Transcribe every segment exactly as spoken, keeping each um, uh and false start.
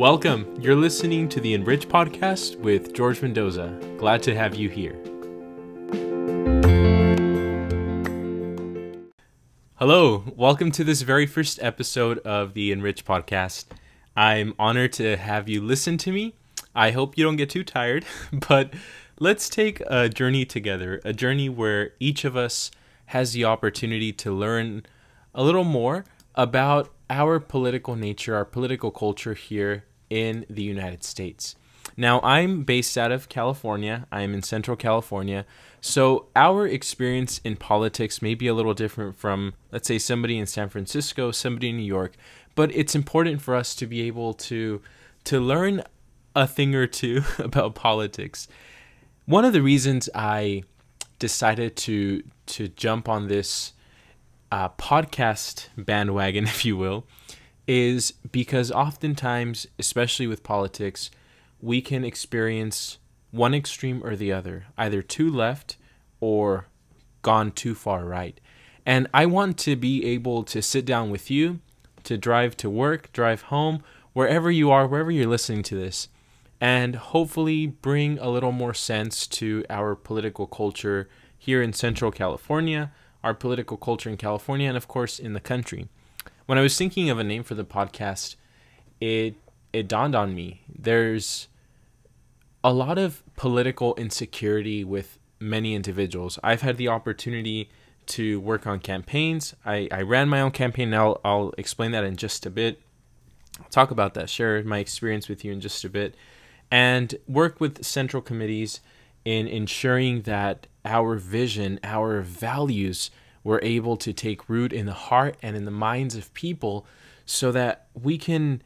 Welcome. You're listening to the Enrich Podcast with George Mendoza. Glad to have you here. Hello. Welcome to this very first episode of the Enrich Podcast. I'm honored to have you listen to me. I hope you don't get too tired, but let's take a journey together, a journey where each of us has the opportunity to learn a little more about our political nature, our political culture here in the United States. Now, I'm based out of California. I'm in Central California. So our experience in politics may be a little different from, let's say, somebody in San Francisco, somebody in New York. But it's important for us to be able to, to learn a thing or two about politics. One of the reasons I decided to, to jump on this uh, podcast bandwagon, if you will, is because oftentimes, especially with politics, we can experience one extreme or the other, either too left or gone too far right. And I want to be able to sit down with you, to drive to work, drive home, wherever you are, wherever you're listening to this, and hopefully bring a little more sense to our political culture here in Central California, our political culture in California, and of course in the country. When I was thinking of a name for the podcast, it it dawned on me. There's a lot of political insecurity with many individuals. I've had the opportunity to work on campaigns. I, I ran my own campaign. Now I'll, I'll explain that in just a bit. I'll talk about that, share my experience with you in just a bit, and work with central committees in ensuring that our vision, our values were able to take root in the heart and in the minds of people so that we can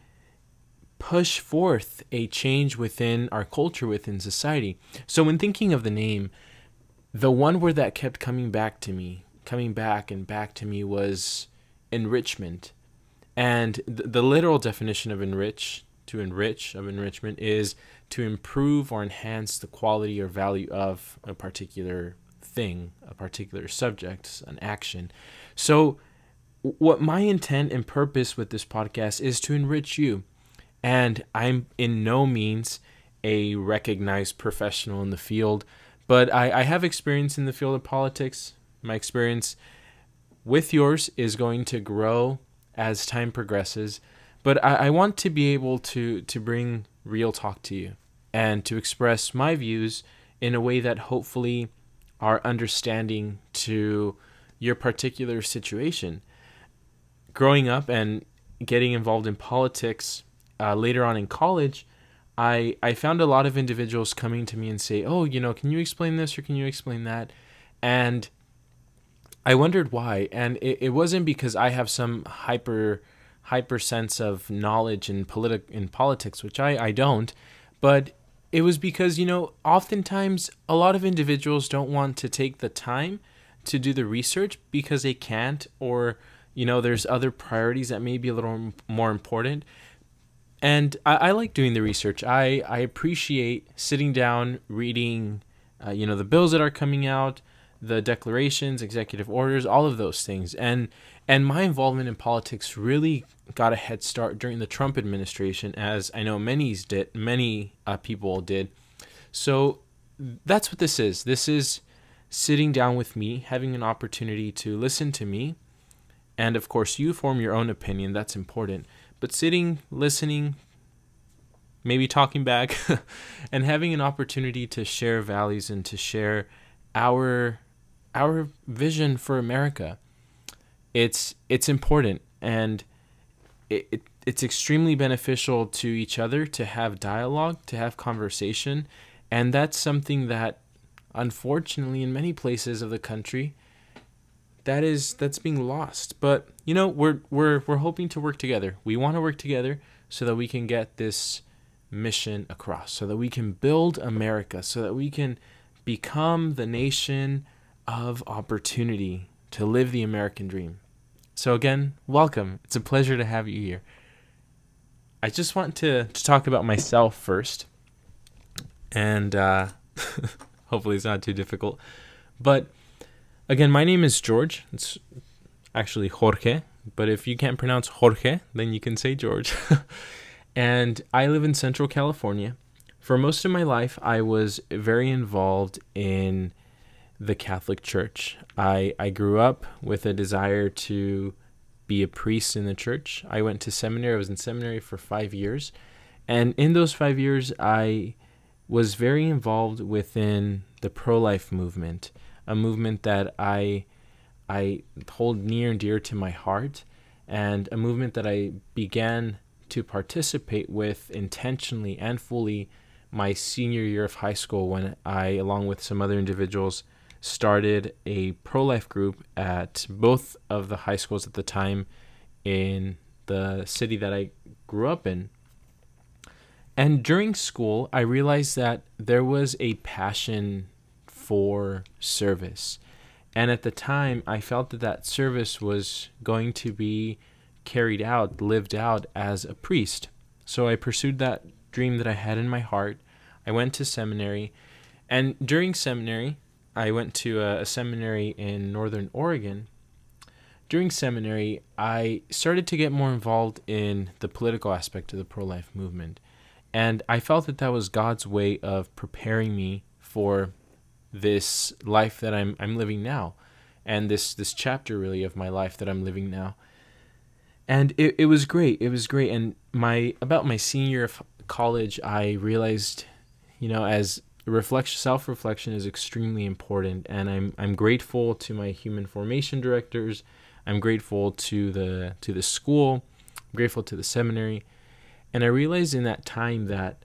push forth a change within our culture, within society. So when thinking of the name, the one word that kept coming back to me, coming back and back to me was enrichment. And th- the literal definition of enrich, to enrich, of enrichment, is to improve or enhance the quality or value of a particular thing, a particular subject, an action. So what my intent and purpose with this podcast is to enrich you. And I'm in no means a recognized professional in the field, but I, I have experience in the field of politics. My experience with yours is going to grow as time progresses, but I, I want to be able to, to bring real talk to you and to express my views in a way that hopefully are understanding to your particular situation. Growing up and getting involved in politics uh, later on in college, I, I found a lot of individuals coming to me and say, oh, you know, can you explain this or can you explain that? And I wondered why. And it, it wasn't because I have some hyper hyper sense of knowledge in politi- in politics, which I, I don't, but it was because, you know, oftentimes a lot of individuals don't want to take the time to do the research because they can't, or, you know, there's other priorities that may be a little more important. And I, I like doing the research. I, I appreciate sitting down, reading, uh, you know, the bills that are coming out, the declarations, executive orders, all of those things. And and my involvement in politics really got a head start during the Trump administration, as I know many did, many uh, people did. So that's what this is. This is sitting down with me, having an opportunity to listen to me, and of course you form your own opinion. That's important. But sitting, listening, maybe talking back, and having an opportunity to share values and to share our our vision for America. It's it's important, and it, it it's extremely beneficial to each other to have dialogue, to have conversation, and that's something that, unfortunately, in many places of the country, that is that's being lost. But you know, we're we're we're hoping to work together. We want to work together so that we can get this mission across, so that we can build America, so that we can become the nation of opportunity to live the American dream. So again, welcome. It's a pleasure to have you here. I just want to, to talk about myself first, and uh, hopefully it's not too difficult. But again, my name is George. It's actually Jorge, but if you can't pronounce Jorge, then you can say George. And I live in Central California. For most of my life, I was very involved in the Catholic Church. I, I grew up with a desire to be a priest in the church. I went to seminary. I was in seminary for five years. And in those five years, I was very involved within the pro-life movement, a movement that I I hold near and dear to my heart, and a movement that I began to participate with intentionally and fully my senior year of high school, when I, along with some other individuals, started a pro-life group at both of the high schools at the time in the city that I grew up in. And during school, I realized that there was a passion for service. And at the time, I felt that that service was going to be carried out, lived out as a priest. So I pursued that dream that I had in my heart. I went to seminary. And during seminary, I went to a, a seminary in Northern Oregon. During seminary, I started to get more involved in the political aspect of the pro-life movement. And I felt that that was God's way of preparing me for this life that I'm I'm living now, and this this chapter really of my life that I'm living now. And it, it was great. It was great. And my about my senior year of college, I realized, you know, as reflection, self-reflection is extremely important, and I'm I'm grateful to my human formation directors. I'm grateful to the to the school. I'm grateful to the seminary. And I realized in that time that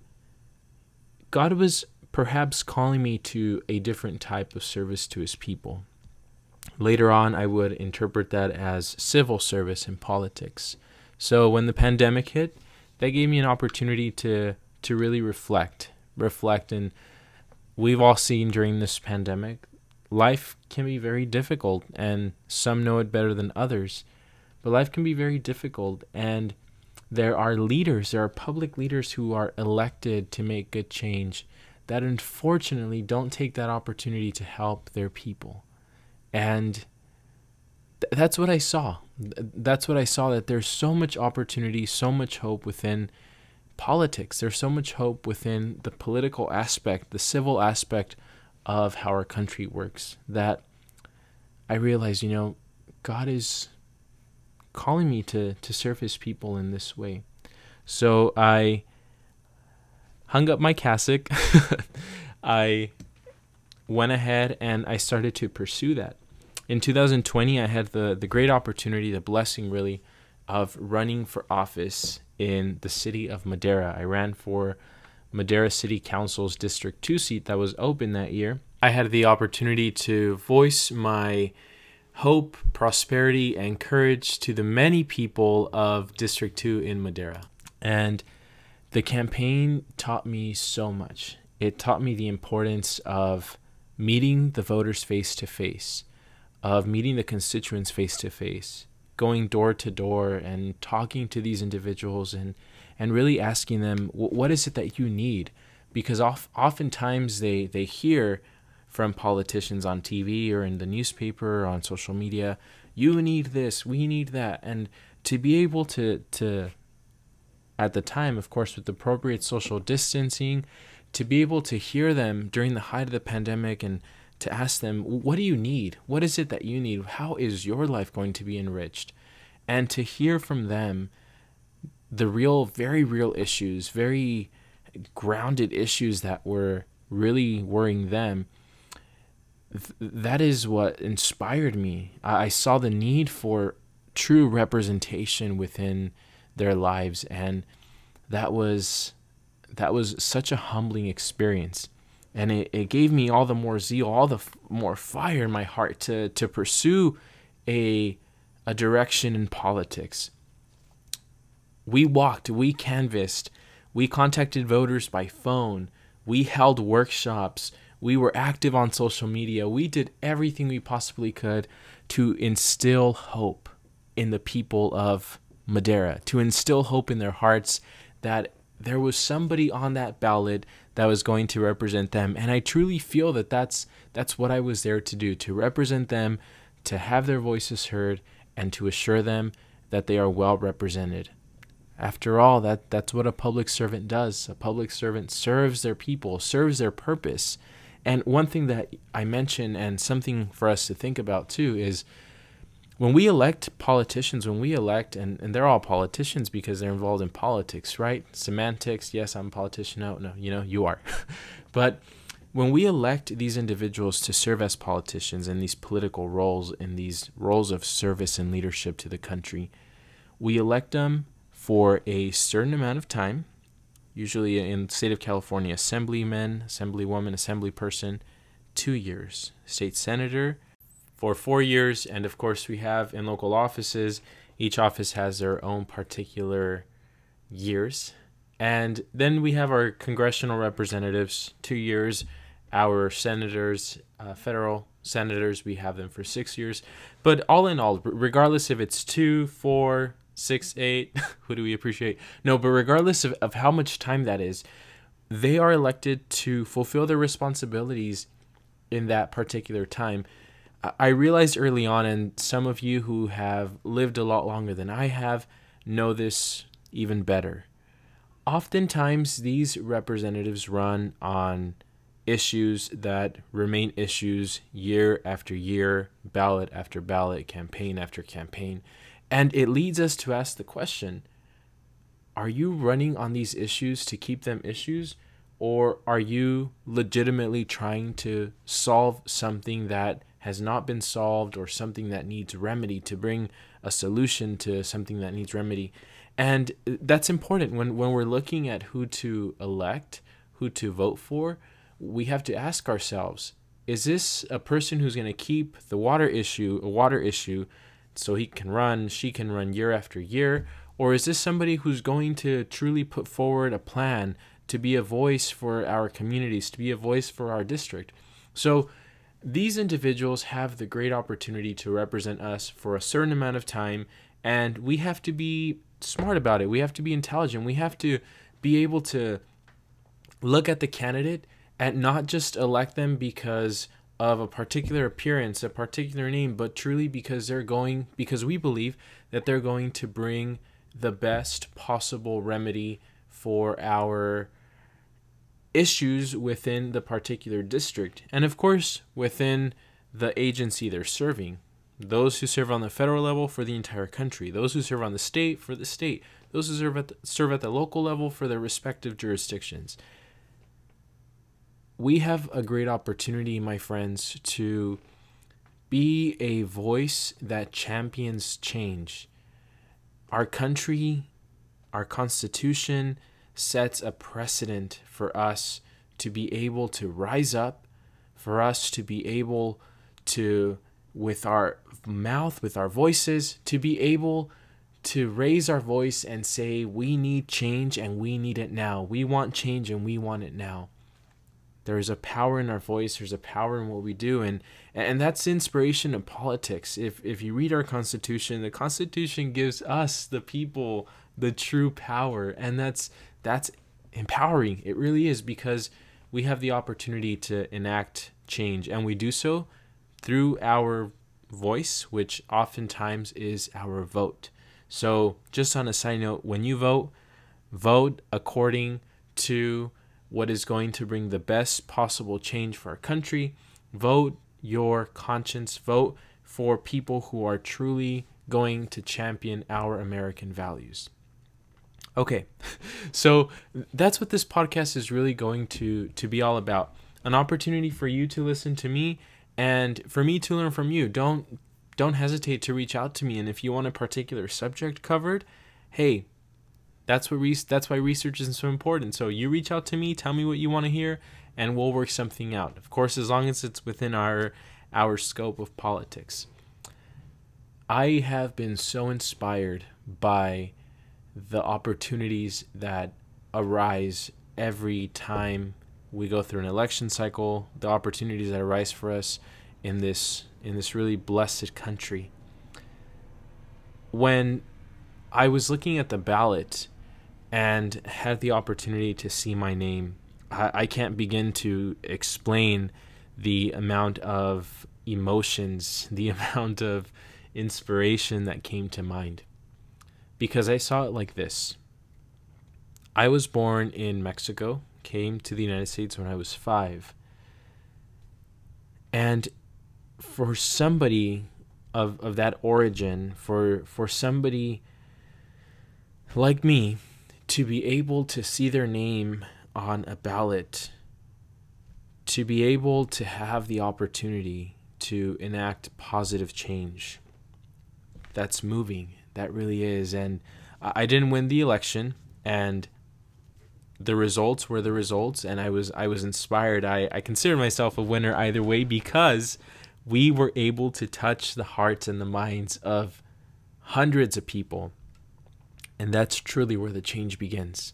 God was perhaps calling me to a different type of service to his people. Later on, I would interpret that as civil service in politics. So when the pandemic hit, that gave me an opportunity to to really reflect, reflect. And we've all seen during this pandemic, life can be very difficult, and some know it better than others. But life can be very difficult, and there are leaders, there are public leaders who are elected to make good change that unfortunately don't take that opportunity to help their people. And th- that's what I saw. Th- that's what I saw, that there's so much opportunity, so much hope within politics. There's so much hope within the political aspect, the civil aspect of how our country works, that I realized, you know, God is calling me to to serve his people in this way. So I hung up my cassock. I went ahead and I started to pursue that. In two thousand twenty, I had the the great opportunity, the blessing really, of running for office in the city of Madera. I ran for Madera City Council's District two seat that was open that year. I had the opportunity to voice my hope, prosperity, and courage to the many people of District two in Madera. And the campaign taught me so much. It taught me the importance of meeting the voters face to face, of meeting the constituents face to face, going door to door and talking to these individuals and, and really asking them, what is it that you need? Because oft, oftentimes they, they hear from politicians on T V or in the newspaper or on social media, you need this, we need that. And to be able to, to at the time, of course, with appropriate social distancing, to be able to hear them during the height of the pandemic and to ask them, what do you need? What is it that you need? How is your life going to be enriched? And to hear from them the real, very real issues, very grounded issues that were really worrying them, th- that is what inspired me. I-, I saw the need for true representation within their lives, and that was that was such a humbling experience. And it, it gave me all the more zeal, all the f- more fire in my heart to to pursue a a direction in politics. We walked, we canvassed, we contacted voters by phone, we held workshops, we were active on social media. We did everything we possibly could to instill hope in the people of Madera, to instill hope in their hearts that there was somebody on that ballot that was going to represent them. And I truly feel that that's that's what I was there to do, to represent them, to have their voices heard, and to assure them that they are well represented. After all, that, that's what a public servant does. A public servant serves their people, serves their purpose. And one thing that I mentioned, and something for us to think about too, is when we elect politicians, when we elect, and, and they're all politicians because they're involved in politics, right? Semantics, yes, I'm a politician. No, no, you know, you are. But when we elect these individuals to serve as politicians in these political roles, in these roles of service and leadership to the country, we elect them for a certain amount of time, usually in the state of California, assemblyman, assemblywoman, assemblyperson, two years. State senator for four years. And of course, we have in local offices, each office has their own particular years. And then we have our congressional representatives, two years. Our senators, uh, federal senators, we have them for six years. But all in all, regardless if it's two, four, six, eight, who do we appreciate? No, but regardless of, of how much time that is, they are elected to fulfill their responsibilities in that particular time. I realized early on, and some of you who have lived a lot longer than I have know this even better. Oftentimes, these representatives run on issues that remain issues year after year, ballot after ballot, campaign after campaign. And it leads us to ask the question, are you running on these issues to keep them issues? Or are you legitimately trying to solve something that has not been solved or something that needs remedy, to bring a solution to something that needs remedy? And that's important when, when we're looking at who to elect, who to vote for. We have to ask ourselves, is this a person who's going to keep the water issue a water issue so he can run, she can run year after year? Or is this somebody who's going to truly put forward a plan to be a voice for our communities, to be a voice for our district? So these individuals have the great opportunity to represent us for a certain amount of time, and we have to be smart about it. We have to be intelligent. We have to be able to look at the candidate and not just elect them because of a particular appearance, a particular name, but truly because they're going, because we believe that they're going to bring the best possible remedy for our issues within the particular district. And of course, within the agency they're serving. Those who serve on the federal level for the entire country. Those who serve on the state for the state. Those who serve at the, serve at the local level for their respective jurisdictions. We have a great opportunity, my friends, to be a voice that champions change. Our country, our Constitution sets a precedent for us to be able to rise up, for us to be able to, with our mouth, with our voices, to be able to raise our voice and say, we need change and we need it now. We want change and we want it now. There's a power in our voice. There's a power in what we do. And and that's the inspiration of politics. If if you read our Constitution, the Constitution gives us, the people, the true power. And that's that's empowering. It really is, because we have the opportunity to enact change. And we do so through our voice, which oftentimes is our vote. So just on a side note, when you vote, vote according to what is going to bring the best possible change for our country. Vote your conscience. Vote for people who are truly going to champion our American values. Okay, so that's what this podcast is really going to, to be all about. An opportunity for you to listen to me and for me to learn from you. Don't don't hesitate to reach out to me. And if you want a particular subject covered, hey, That's what re- that's why research is so important. So you reach out to me, tell me what you want to hear, and we'll work something out. Of course, as long as it's within our our scope of politics. I have been so inspired by the opportunities that arise every time we go through an election cycle, the opportunities that arise for us in this in this really blessed country. When I was looking at the ballot and had the opportunity to see my name, I, I can't begin to explain the amount of emotions, the amount of inspiration that came to mind. Because I saw it like this. I was born in Mexico, came to the United States when I was five. And for somebody of, of that origin, for, for somebody like me to be able to see their name on a ballot, to be able to have the opportunity to enact positive change, that's moving. That really is. And I didn't win the election, and the results were the results, and I was I was inspired. I, I consider myself a winner either way, because we were able to touch the hearts and the minds of hundreds of people. And that's truly where the change begins.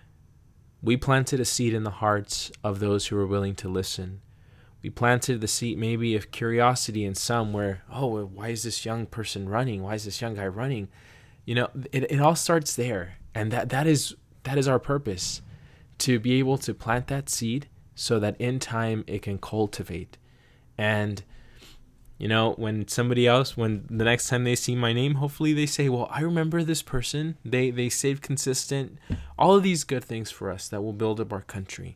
We planted a seed in the hearts of those who were willing to listen. We planted the seed maybe of curiosity in some, where, oh, why is this young person running? Why is this young guy running? You know, it, it all starts there. And that that is that is our purpose, to be able to plant that seed so that in time it can cultivate. And, you know, when somebody else, when the next time they see my name, hopefully they say, well, I remember this person. They they stayed consistent. All of these good things for us that will build up our country.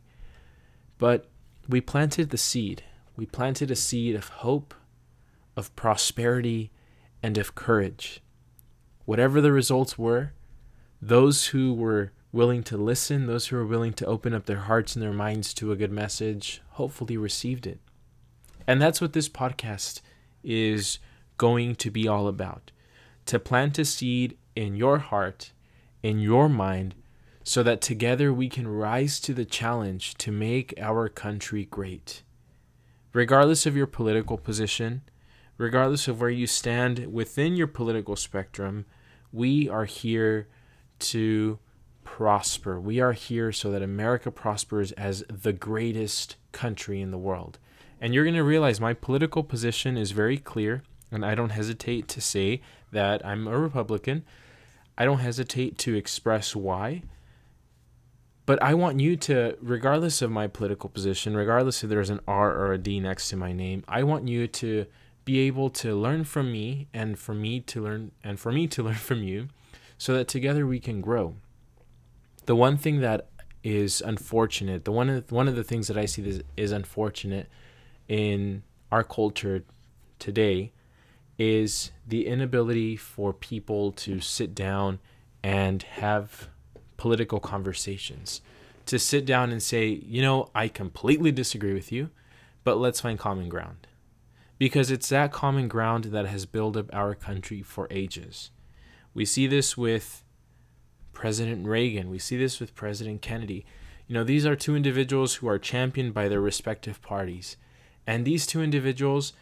But we planted the seed. We planted a seed of hope, of prosperity, and of courage. Whatever the results were, those who were willing to listen, those who were willing to open up their hearts and their minds to a good message, hopefully received it. And that's what this podcast is going to be all about. To plant a seed in your heart, in your mind, so that together we can rise to the challenge to make our country great. Regardless of your political position, regardless of where you stand within your political spectrum, we are here to prosper. We are here so that America prospers as the greatest country in the world. And you're going to realize my political position is very clear, and I don't hesitate to say that I'm a Republican. I don't hesitate to express why. But I want you to, regardless of my political position, regardless if there's an R or a D next to my name, I want you to be able to learn from me, and for me to learn and for me to learn from you, so that together we can grow. The one thing that is unfortunate, the one of one of the things that I see is, is unfortunate in our culture today, is the inability for people to sit down and have political conversations, to sit down and say, you know, I completely disagree with you, but let's find common ground. Because it's that common ground that has built up our country for ages. We see this with President Reagan. We see this with President Kennedy. You know, these are two individuals who are championed by their respective parties. And these two individuals,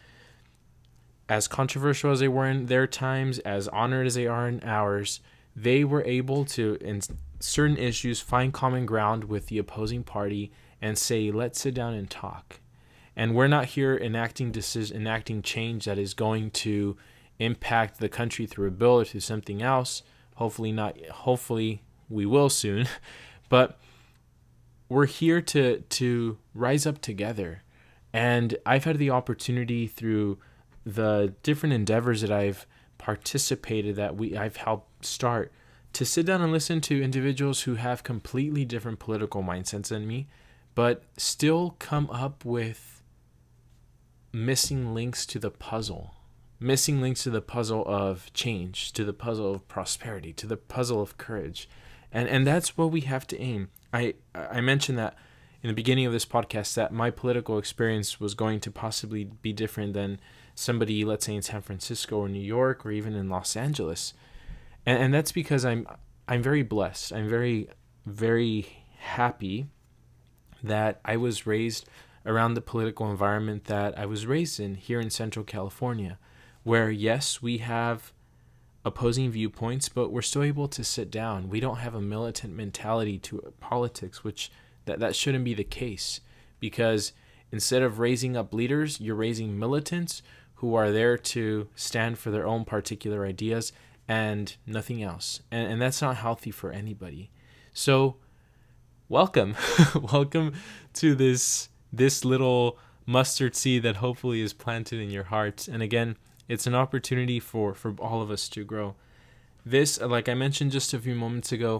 as controversial as they were in their times, as honored as they are in ours, they were able to, in certain issues, find common ground with the opposing party and say, let's sit down and talk. And we're not here enacting decision, enacting change that is going to impact the country through a bill or through something else. Hopefully not. Hopefully we will soon. But we're here to to rise up together. And I've had the opportunity through the different endeavors that I've participated, that we I've helped start, to sit down and listen to individuals who have completely different political mindsets than me, but still come up with missing links to the puzzle. Missing links to the puzzle of change, to the puzzle of prosperity, to the puzzle of courage. And and that's what we have to aim. I, I mentioned that in the beginning of this podcast, that my political experience was going to possibly be different than somebody, let's say, in San Francisco or New York or even in Los Angeles. And and that's because I'm I'm very blessed. I'm very, very happy that I was raised around the political environment that I was raised in here in Central California, where, yes, we have opposing viewpoints, but we're still able to sit down. We don't have a militant mentality to politics, which that, that shouldn't be the case, because instead of raising up leaders, you're raising militants who are there to stand for their own particular ideas and nothing else. And, and that's not healthy for anybody. So welcome. Welcome to this this little mustard seed that hopefully is planted in your heart. And again, it's an opportunity for, for all of us to grow. This, like I mentioned just a few moments ago,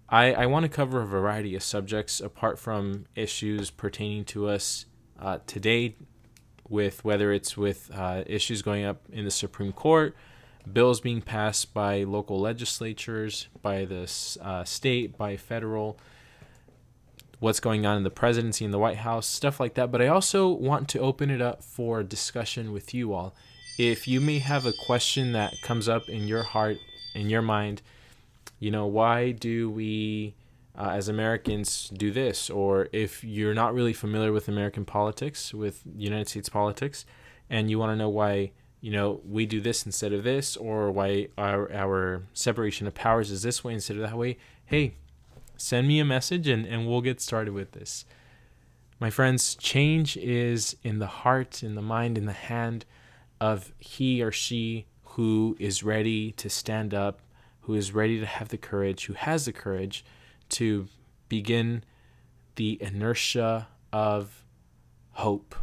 I, I want to cover a variety of subjects apart from issues pertaining to us uh, today, with whether it's with uh, issues going up in the Supreme Court, bills being passed by local legislatures, by the uh, state, by federal, what's going on in the presidency and the White House, stuff like that. But I also want to open it up for discussion with you all. If you may have a question that comes up in your heart, in your mind, you know, why do we uh, as Americans do this? Or if you're not really familiar with American politics, with United States politics, and you want to know why, you know, we do this instead of this, or why our, our separation of powers is this way instead of that way, hey, send me a message and, and we'll get started with this. My friends, change is in the heart, in the mind, in the hand of he or she who is ready to stand up, who is ready to have the courage, who has the courage to begin the inertia of hope.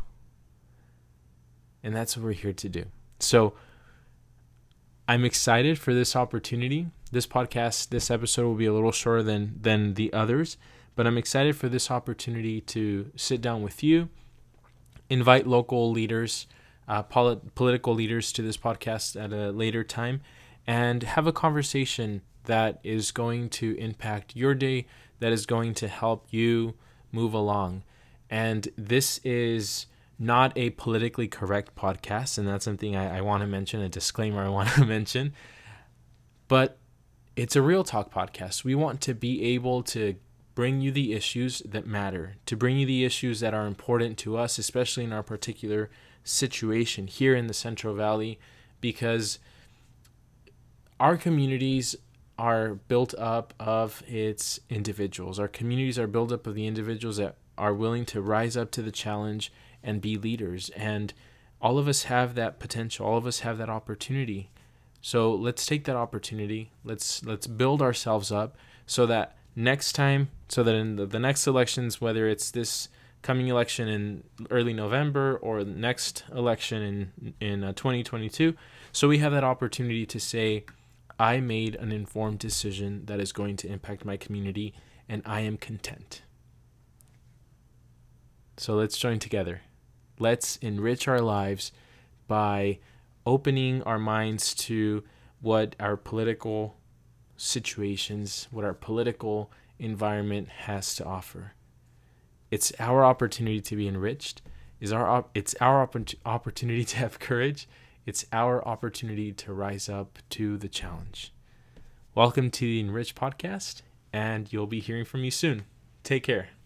And that's what we're here to do. So I'm excited for this opportunity. This podcast, this episode will be a little shorter than, than the others, but I'm excited for this opportunity to sit down with you, invite local leaders, uh, polit- political leaders to this podcast at a later time, and have a conversation that is going to impact your day, that is going to help you move along. And this is not a politically correct podcast, and that's something I, I want to mention, a disclaimer I want to mention. But it's a real talk podcast. We want to be able to bring you the issues that matter, to bring you the issues that are important to us, especially in our particular situation here in the Central Valley, because our communities are built up of its individuals. Our communities are built up of the individuals that are willing to rise up to the challenge and be leaders. And all of us have that potential. All of us have that opportunity. So let's take that opportunity. Let's let's build ourselves up so that next time, so that in the, the next elections, whether it's this coming election in early November or the next election in, in uh, twenty twenty-two, so we have that opportunity to say, I made an informed decision that is going to impact my community, and I am content. So let's join together. Let's enrich our lives by opening our minds to what our political situations, what our political environment has to offer. It's our opportunity to be enriched. Is our it's our opportunity to have courage. It's our opportunity to rise up to the challenge. Welcome to the Enrich Podcast, and you'll be hearing from me soon. Take care.